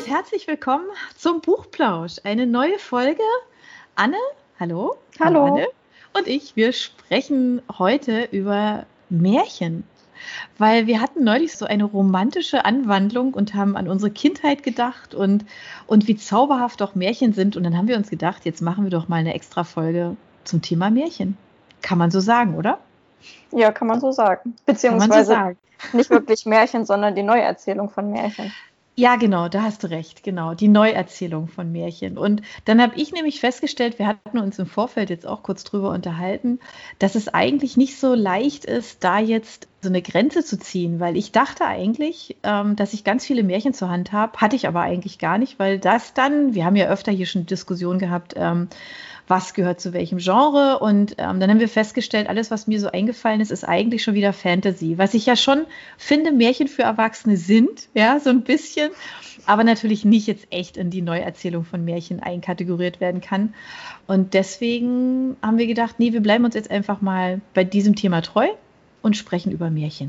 und herzlich willkommen zum Buchplausch. Eine neue Folge. Anne, hallo. Hallo. Anne. Und wir sprechen heute über Märchen. Weil wir hatten neulich so eine romantische Anwandlung und haben an unsere Kindheit gedacht und wie zauberhaft doch Märchen sind. Und dann haben wir uns gedacht, jetzt machen wir doch mal eine extra Folge zum Thema Märchen. Kann man so sagen, oder? Ja, kann man so sagen. Kann man so Beziehungsweise sagen. nicht wirklich Märchen, sondern die Neuerzählung von Märchen. Ja, genau, da hast du recht, genau, die Neuerzählung von Märchen. Und dann habe ich nämlich festgestellt, wir hatten uns im Vorfeld jetzt auch kurz drüber unterhalten, dass es eigentlich nicht so leicht ist, da jetzt so eine Grenze zu ziehen, weil ich dachte eigentlich, dass ich ganz viele Märchen zur Hand habe, hatte ich aber eigentlich gar nicht, weil das dann, wir haben ja öfter hier schon Diskussionen gehabt, was gehört zu welchem Genre. Und dann haben wir festgestellt, alles, was mir so eingefallen ist, ist eigentlich schon wieder Fantasy. Was ich ja schon finde, Märchen für Erwachsene sind, ja, so ein bisschen, aber natürlich nicht jetzt echt in die Neuerzählung von Märchen einkategoriert werden kann. Und deswegen haben wir gedacht, nee, wir bleiben uns jetzt einfach mal bei diesem Thema treu und sprechen über Märchen.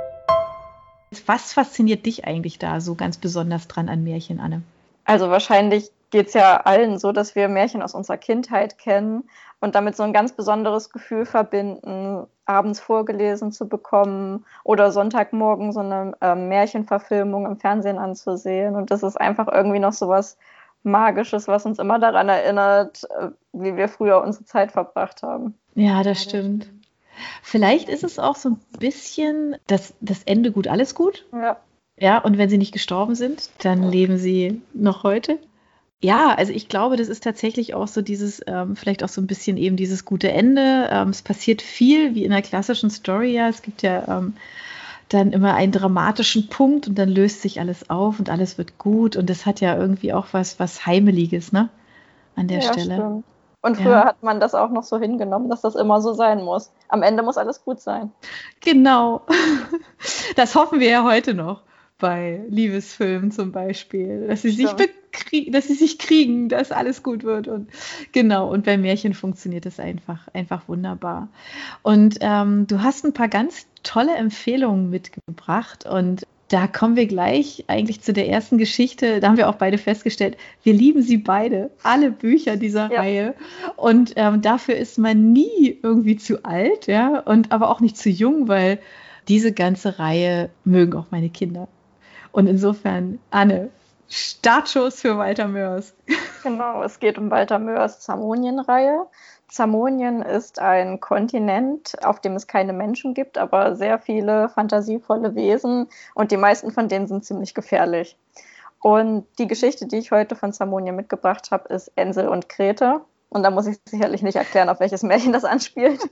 Was fasziniert dich eigentlich da so ganz besonders dran an Märchen, Anne? Also wahrscheinlich geht es ja allen so, dass wir Märchen aus unserer Kindheit kennen und damit so ein ganz besonderes Gefühl verbinden, abends vorgelesen zu bekommen oder Sonntagmorgen so eine Märchenverfilmung im Fernsehen anzusehen. Und das ist einfach irgendwie noch so was Magisches, was uns immer daran erinnert, wie wir früher unsere Zeit verbracht haben. Ja, das stimmt. Vielleicht ist es auch so ein bisschen das Ende gut, alles gut. Ja. Ja, und wenn sie nicht gestorben sind, dann leben sie noch heute. Ja, also ich glaube, das ist tatsächlich auch so dieses, vielleicht auch so ein bisschen eben dieses gute Ende. Es passiert viel, wie in der klassischen Story, ja. Es gibt ja dann immer einen dramatischen Punkt und dann löst sich alles auf und alles wird gut. Und das hat ja irgendwie auch was Heimeliges, ne? An der Stelle. Stimmt. Und früher hat man das auch noch so hingenommen, dass das immer so sein muss. Am Ende muss alles gut sein. Genau. Das hoffen wir ja heute noch bei Liebesfilmen zum Beispiel, dass sie sich kriegen, dass alles gut wird. Und genau, und bei Märchen funktioniert das einfach wunderbar. Und du hast ein paar ganz tolle Empfehlungen mitgebracht und da kommen wir gleich eigentlich zu der ersten Geschichte. Da haben wir auch beide festgestellt, wir lieben sie beide, alle Bücher dieser Reihe. Und dafür ist man nie irgendwie zu alt, ja, und aber auch nicht zu jung, weil diese ganze Reihe mögen auch meine Kinder. Und insofern, Anne, Startschuss für Walter Mörs. Genau, es geht um Walter Mörs Zamonien-Reihe. Zamonien ist ein Kontinent, auf dem es keine Menschen gibt, aber sehr viele fantasievolle Wesen und die meisten von denen sind ziemlich gefährlich. Und die Geschichte, die ich heute von Zamonien mitgebracht habe, ist Hänsel und Grete. Und da muss ich sicherlich nicht erklären, auf welches Märchen das anspielt.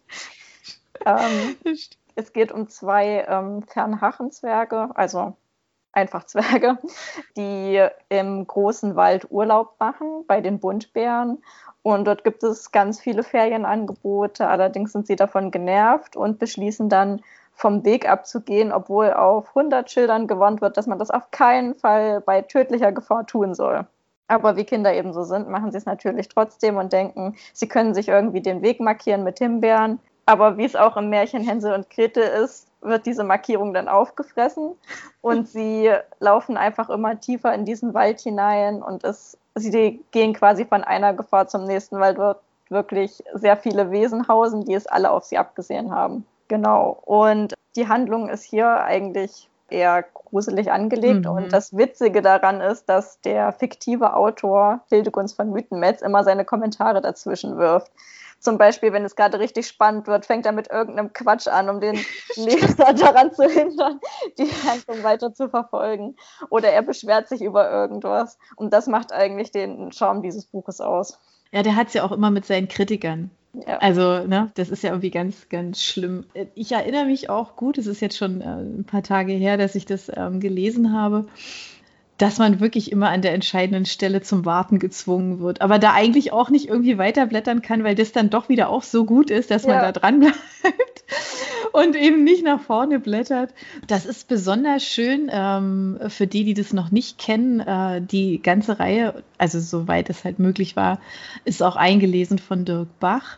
Es geht um zwei Fernhachenzwerge, also einfach Zwerge, die im großen Wald Urlaub machen bei den Buntbären. Und dort gibt es ganz viele Ferienangebote. Allerdings sind sie davon genervt und beschließen dann, vom Weg abzugehen, obwohl auf 100 Schildern gewarnt wird, dass man das auf keinen Fall bei tödlicher Gefahr tun soll. Aber wie Kinder eben so sind, machen sie es natürlich trotzdem und denken, sie können sich irgendwie den Weg markieren mit Himbeeren. Aber wie es auch im Märchen Hänsel und Grete ist, wird diese Markierung dann aufgefressen und sie laufen einfach immer tiefer in diesen Wald hinein und sie gehen quasi von einer Gefahr zum nächsten, weil dort wirklich sehr viele Wesen hausen, die es alle auf sie abgesehen haben. Genau. Und die Handlung ist hier eigentlich eher gruselig angelegt. Und das Witzige daran ist, dass der fiktive Autor Hildegunst von Mythenmetz immer seine Kommentare dazwischen wirft. Zum Beispiel, wenn es gerade richtig spannend wird, fängt er mit irgendeinem Quatsch an, um den Leser daran zu hindern, die Handlung weiter zu verfolgen. Oder er beschwert sich über irgendwas. Und das macht eigentlich den Charme dieses Buches aus. Ja, der hat es ja auch immer mit seinen Kritikern. Ja. Also, ne, das ist ja irgendwie ganz, ganz schlimm. Ich erinnere mich auch gut, es ist jetzt schon ein paar Tage her, dass ich das gelesen habe, dass man wirklich immer an der entscheidenden Stelle zum Warten gezwungen wird. Aber da eigentlich auch nicht irgendwie weiterblättern kann, weil das dann doch wieder auch so gut ist, dass man da dran bleibt und eben nicht nach vorne blättert. Das ist besonders schön für die das noch nicht kennen. Die ganze Reihe, also soweit es halt möglich war, ist auch eingelesen von Dirk Bach.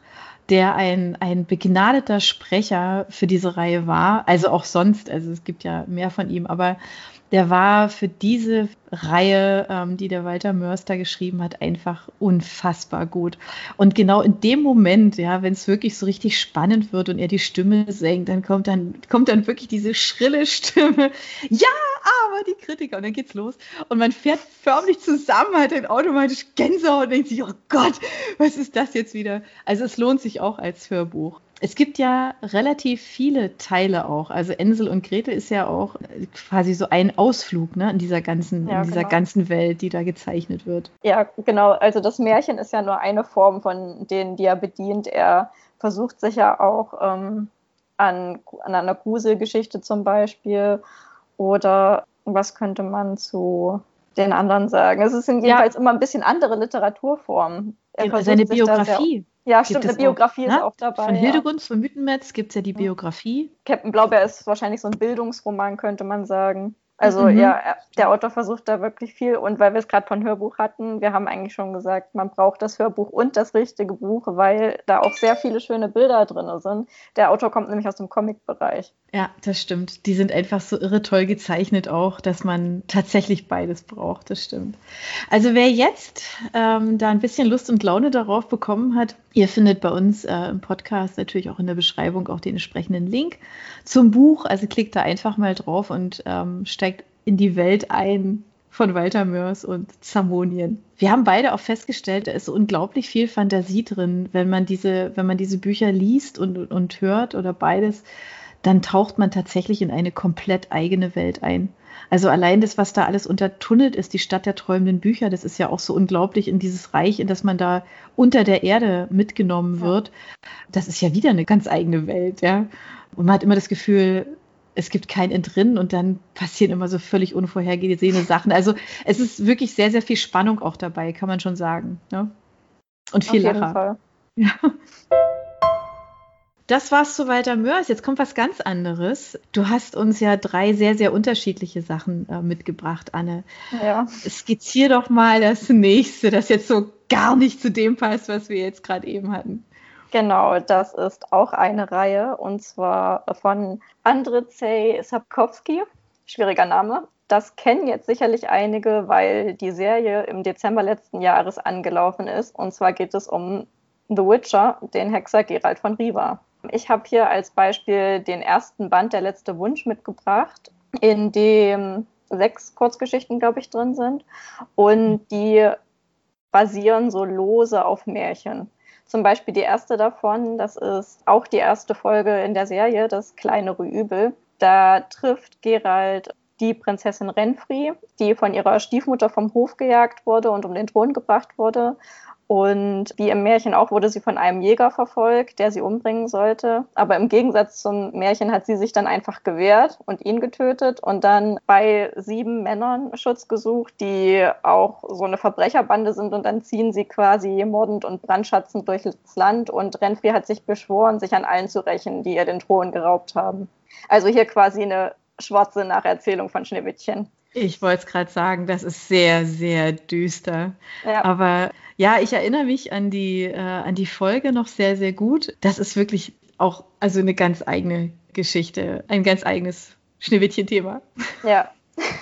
der ein begnadeter Sprecher für diese Reihe war, also auch sonst, also es gibt ja mehr von ihm, aber der war für diese Reihe, die der Walter Mörs da geschrieben hat, einfach unfassbar gut. Und genau in dem Moment, ja, wenn es wirklich so richtig spannend wird und er die Stimme senkt, dann kommt dann wirklich diese schrille Stimme. Ja, aber die Kritiker. Und dann geht's los. Und man fährt förmlich zusammen, hat dann automatisch Gänsehaut und denkt sich, oh Gott, was ist das jetzt wieder? Also es lohnt sich auch als Hörbuch. Es gibt ja relativ viele Teile auch. Also Hänsel und Gretel ist ja auch quasi so ein Ausflug, ne, in dieser ganzen Welt, die da gezeichnet wird. Ja, genau. Also das Märchen ist ja nur eine Form von denen, die er bedient. Er versucht sich ja auch an einer Gruselgeschichte zum Beispiel. Oder was könnte man zu den anderen sagen? Es sind jedenfalls immer ein bisschen andere Literaturformen. Seine Biografie. Ja, stimmt, eine Biografie ist auch dabei. Von Hildegunst von Mythenmetz gibt es ja die Biografie. Captain Blaubeer ist wahrscheinlich so ein Bildungsroman, könnte man sagen. Also der Autor versucht da wirklich viel. Und weil wir es gerade von Hörbuch hatten, wir haben eigentlich schon gesagt, man braucht das Hörbuch und das richtige Buch, weil da auch sehr viele schöne Bilder drin sind. Der Autor kommt nämlich aus dem Comic-Bereich. Ja, das stimmt. Die sind einfach so irre toll gezeichnet auch, dass man tatsächlich beides braucht. Das stimmt. Also wer jetzt da ein bisschen Lust und Laune darauf bekommen hat, ihr findet bei uns im Podcast natürlich auch in der Beschreibung auch den entsprechenden Link zum Buch. Also klickt da einfach mal drauf und steigt in die Welt ein von Walter Mörs und Zamonien. Wir haben beide auch festgestellt, da ist so unglaublich viel Fantasie drin, wenn man diese Bücher liest und hört oder beides, dann taucht man tatsächlich in eine komplett eigene Welt ein. Also allein das, was da alles untertunnelt ist, die Stadt der träumenden Bücher, das ist ja auch so unglaublich in dieses Reich, in das man da unter der Erde mitgenommen wird. Das ist ja wieder eine ganz eigene Welt, ja. Und man hat immer das Gefühl, es gibt kein Entrinnen und dann passieren immer so völlig unvorhergesehene Sachen. Also es ist wirklich sehr, sehr viel Spannung auch dabei, kann man schon sagen. Ne? Und viel Lacher. Auf jeden Fall. Ja. Das war's zu Walter Mörs. Jetzt kommt was ganz anderes. Du hast uns ja 3 sehr, sehr unterschiedliche Sachen mitgebracht, Anne. Ja. Skizzier doch mal das nächste, das jetzt so gar nicht zu dem passt, was wir jetzt gerade eben hatten. Genau, das ist auch eine Reihe und zwar von Andrzej Sapkowski, schwieriger Name. Das kennen jetzt sicherlich einige, weil die Serie im Dezember letzten Jahres angelaufen ist. Und zwar geht es um The Witcher, den Hexer Geralt von Riva. Ich habe hier als Beispiel den ersten Band, Der letzte Wunsch, mitgebracht, in dem 6 Kurzgeschichten, glaube ich, drin sind. Und die basieren so lose auf Märchen. Zum Beispiel die erste davon, das ist auch die erste Folge in der Serie, das kleinere Übel. Da trifft Geralt die Prinzessin Renfri, die von ihrer Stiefmutter vom Hof gejagt wurde und um den Thron gebracht wurde. Und wie im Märchen auch wurde sie von einem Jäger verfolgt, der sie umbringen sollte. Aber im Gegensatz zum Märchen hat sie sich dann einfach gewehrt und ihn getötet und dann bei 7 Männern Schutz gesucht, die auch so eine Verbrecherbande sind. Und dann ziehen sie quasi mordend und brandschatzend durch das Land. Und Renfri hat sich beschworen, sich an allen zu rächen, die ihr den Thron geraubt haben. Also hier quasi eine schwarze Nacherzählung von Schneewittchen. Ich wollte es gerade sagen, das ist sehr, sehr düster. Ja. Aber ja, ich erinnere mich an die Folge noch sehr, sehr gut. Das ist wirklich auch also eine ganz eigene Geschichte, ein ganz eigenes Schneewittchen-Thema. Ja,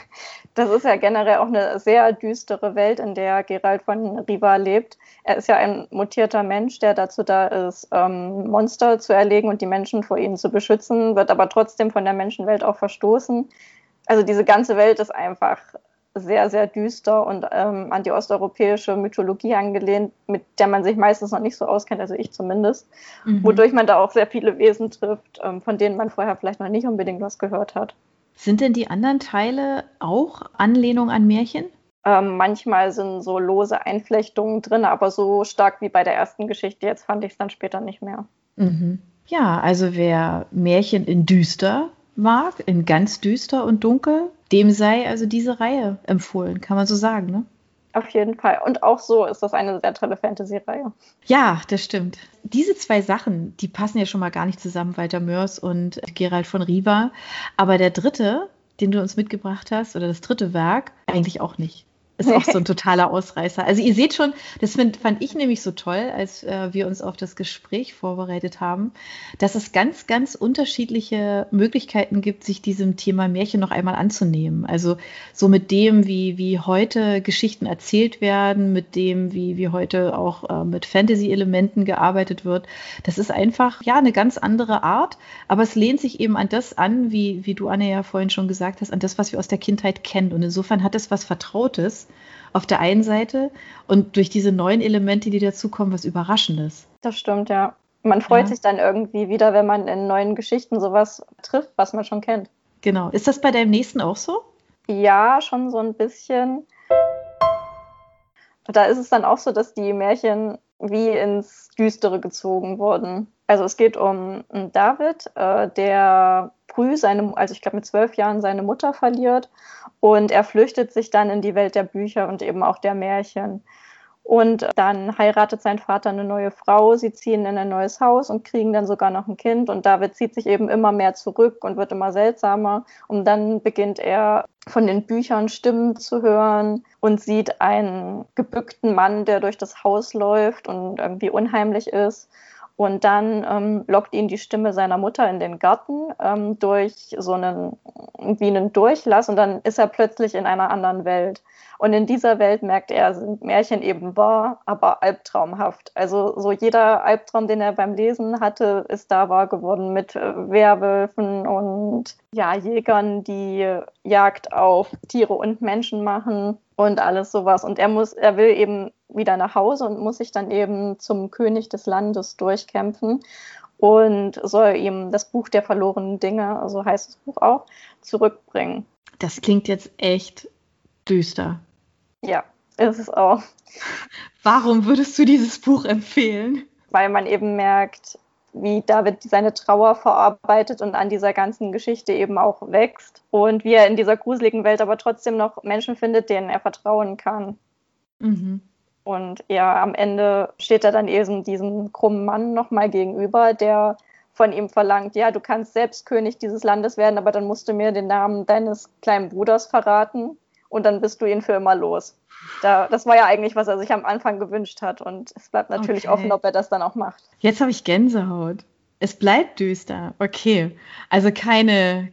das ist ja generell auch eine sehr düstere Welt, in der Geralt von Riva lebt. Er ist ja ein mutierter Mensch, der dazu da ist, Monster zu erlegen und die Menschen vor ihnen zu beschützen, wird aber trotzdem von der Menschenwelt auch verstoßen. Also diese ganze Welt ist einfach sehr, sehr düster und an die osteuropäische Mythologie angelehnt, mit der man sich meistens noch nicht so auskennt, also ich zumindest, wodurch man da auch sehr viele Wesen trifft, von denen man vorher vielleicht noch nicht unbedingt was gehört hat. Sind denn die anderen Teile auch Anlehnung an Märchen? Manchmal sind so lose Einflechtungen drin, aber so stark wie bei der ersten Geschichte, jetzt fand ich es dann später nicht mehr. Mhm. Ja, also wer Märchen in düster mag, in ganz düster und dunkel, dem sei also diese Reihe empfohlen, kann man so sagen, ne? Auf jeden Fall. Und auch so ist das eine sehr tolle Fantasy-Reihe. Ja, das stimmt. Diese 2 Sachen, die passen ja schon mal gar nicht zusammen, Walter Mörs und Geralt von Riva. Aber der dritte, den du uns mitgebracht hast, oder das dritte Werk, eigentlich auch nicht. Ist auch so ein totaler Ausreißer. Also ihr seht schon, das fand ich nämlich so toll, als wir uns auf das Gespräch vorbereitet haben, dass es ganz, ganz unterschiedliche Möglichkeiten gibt, sich diesem Thema Märchen noch einmal anzunehmen. Also so mit dem, wie heute Geschichten erzählt werden, mit dem, wie heute auch mit Fantasy-Elementen gearbeitet wird. Das ist einfach, ja, eine ganz andere Art, aber es lehnt sich eben an das an, wie du, Anne, ja vorhin schon gesagt hast, an das, was wir aus der Kindheit kennen. Und insofern hat es was Vertrautes auf der einen Seite und durch diese neuen Elemente, die dazukommen, was Überraschendes. Das stimmt, ja. Man freut sich dann irgendwie wieder, wenn man in neuen Geschichten sowas trifft, was man schon kennt. Genau. Ist das bei deinem nächsten auch so? Ja, schon so ein bisschen. Da ist es dann auch so, dass die Märchen wie ins Düstere gezogen wurden. Also es geht um David, der früh also ich glaube mit 12 Jahren seine Mutter verliert und er flüchtet sich dann in die Welt der Bücher und eben auch der Märchen. Und dann heiratet sein Vater eine neue Frau, sie ziehen in ein neues Haus und kriegen dann sogar noch ein Kind. Und David zieht sich eben immer mehr zurück und wird immer seltsamer. Und dann beginnt er von den Büchern Stimmen zu hören und sieht einen gebückten Mann, der durch das Haus läuft und irgendwie unheimlich ist. Und dann lockt ihn die Stimme seiner Mutter in den Garten durch so wie einen Durchlass und dann ist er plötzlich in einer anderen Welt. Und in dieser Welt merkt er, sind Märchen eben wahr, aber albtraumhaft. Also so jeder Albtraum, den er beim Lesen hatte, ist da wahr geworden mit Werwölfen und ja, Jägern, die Jagd auf Tiere und Menschen machen und alles sowas. Und er will eben wieder nach Hause und muss sich dann eben zum König des Landes durchkämpfen und soll ihm das Buch der verlorenen Dinge, so heißt das Buch auch, zurückbringen. Das klingt jetzt echt düster. Ja, ist es auch. Warum würdest du dieses Buch empfehlen? Weil man eben merkt, wie David seine Trauer verarbeitet und an dieser ganzen Geschichte eben auch wächst und wie er in dieser gruseligen Welt aber trotzdem noch Menschen findet, denen er vertrauen kann. Mhm. Und ja, am Ende steht er dann eben diesem krummen Mann nochmal gegenüber, der von ihm verlangt, ja, du kannst selbst König dieses Landes werden, aber dann musst du mir den Namen deines kleinen Bruders verraten und dann bist du ihn für immer los. Das war ja eigentlich, was er sich am Anfang gewünscht hat und es bleibt natürlich offen, ob er das dann auch macht. Jetzt habe ich Gänsehaut. Es bleibt düster. Okay. Also keine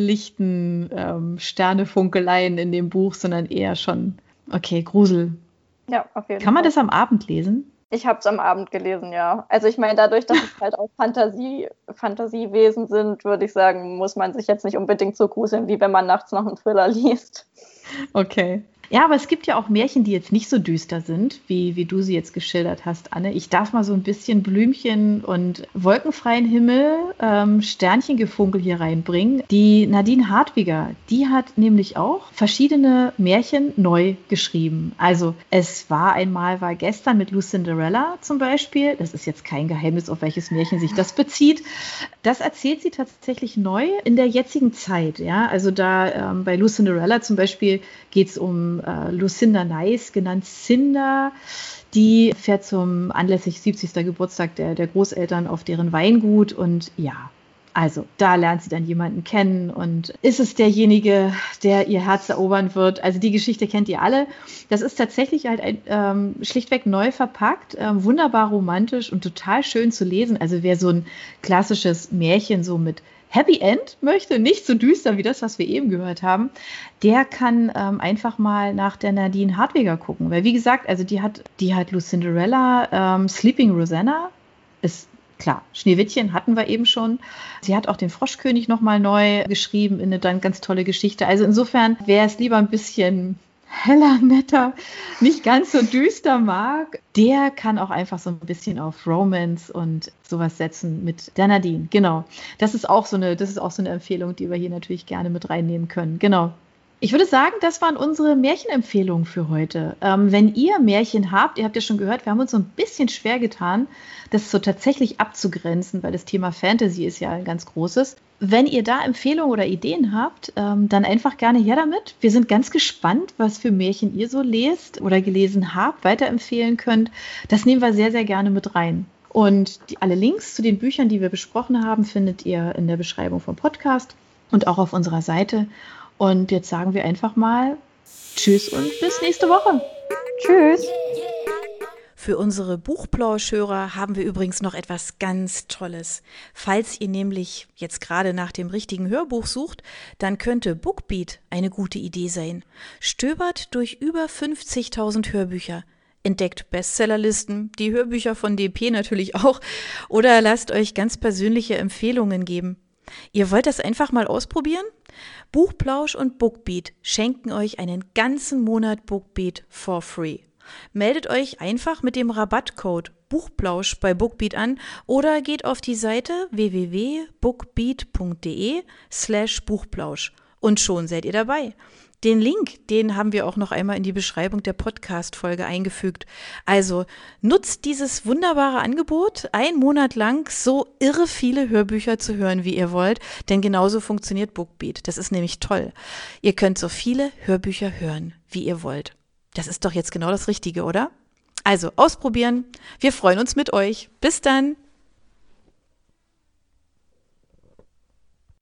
lichten Sternefunkeleien in dem Buch, sondern eher schon, okay, Grusel. Ja, auf jeden Fall. Kann man das am Abend lesen? Ich habe es am Abend gelesen, ja. Also ich meine, dadurch, dass es halt auch Fantasiewesen sind, würde ich sagen, muss man sich jetzt nicht unbedingt so gruseln, wie wenn man nachts noch einen Thriller liest. Okay. Ja, aber es gibt ja auch Märchen, die jetzt nicht so düster sind, wie du sie jetzt geschildert hast, Anne. Ich darf mal so ein bisschen Blümchen und wolkenfreien Himmel, Sternchengefunkel hier reinbringen. Die Nadine Hartwiger, die hat nämlich auch verschiedene Märchen neu geschrieben. Also es war gestern mit Lucinderella zum Beispiel. Das ist jetzt kein Geheimnis, auf welches Märchen sich das bezieht. Das erzählt sie tatsächlich neu in der jetzigen Zeit. Ja? Also da bei Lucinderella zum Beispiel geht es um Lucinda Nice, genannt Cinder. Die fährt zum anlässlich 70. Geburtstag der Großeltern auf deren Weingut und ja, also da lernt sie dann jemanden kennen und ist es derjenige, der ihr Herz erobern wird. Also die Geschichte kennt ihr alle. Das ist tatsächlich halt schlichtweg neu verpackt, wunderbar romantisch und total schön zu lesen. Also wer so ein klassisches Märchen so mit Happy End möchte, nicht so düster wie das, was wir eben gehört haben, der kann einfach mal nach der Nadine Hartwiger gucken. Weil wie gesagt, also die hat Lucinderella, Sleeping Rosanna, ist klar, Schneewittchen hatten wir eben schon. Sie hat auch den Froschkönig nochmal neu geschrieben in eine dann ganz tolle Geschichte. Also insofern, wer es lieber ein bisschen heller, netter, nicht ganz so düster mag, der kann auch einfach so ein bisschen auf Romance und sowas setzen mit der Nadine. Genau. Das ist auch so eine Empfehlung, die wir hier natürlich gerne mit reinnehmen können. Genau. Ich würde sagen, das waren unsere Märchenempfehlungen für heute. Wenn ihr Märchen habt, ihr habt ja schon gehört, wir haben uns so ein bisschen schwer getan, das so tatsächlich abzugrenzen, weil das Thema Fantasy ist ja ein ganz großes. Wenn ihr da Empfehlungen oder Ideen habt, dann einfach gerne her damit. Wir sind ganz gespannt, was für Märchen ihr so lest oder gelesen habt, weiterempfehlen könnt. Das nehmen wir sehr, sehr gerne mit rein. Und alle Links zu den Büchern, die wir besprochen haben, findet ihr in der Beschreibung vom Podcast und auch auf unserer Seite. Und jetzt sagen wir einfach mal Tschüss und bis nächste Woche. Tschüss. Für unsere Buchplauschhörer haben wir übrigens noch etwas ganz Tolles. Falls ihr nämlich jetzt gerade nach dem richtigen Hörbuch sucht, dann könnte Bookbeat eine gute Idee sein. Stöbert durch über 50.000 Hörbücher, entdeckt Bestsellerlisten, die Hörbücher von DP natürlich auch, oder lasst euch ganz persönliche Empfehlungen geben. Ihr wollt das einfach mal ausprobieren? Buchplausch und Bookbeat schenken euch einen ganzen Monat Bookbeat for free. Meldet euch einfach mit dem Rabattcode Buchplausch bei Bookbeat an oder geht auf die Seite www.bookbeat.de/Buchplausch und schon seid ihr dabei. Den Link, den haben wir auch noch einmal in die Beschreibung der Podcast-Folge eingefügt. Also nutzt dieses wunderbare Angebot, einen Monat lang so irre viele Hörbücher zu hören, wie ihr wollt, denn genauso funktioniert Bookbeat. Das ist nämlich toll. Ihr könnt so viele Hörbücher hören, wie ihr wollt. Das ist doch jetzt genau das Richtige, oder? Also ausprobieren. Wir freuen uns mit euch. Bis dann.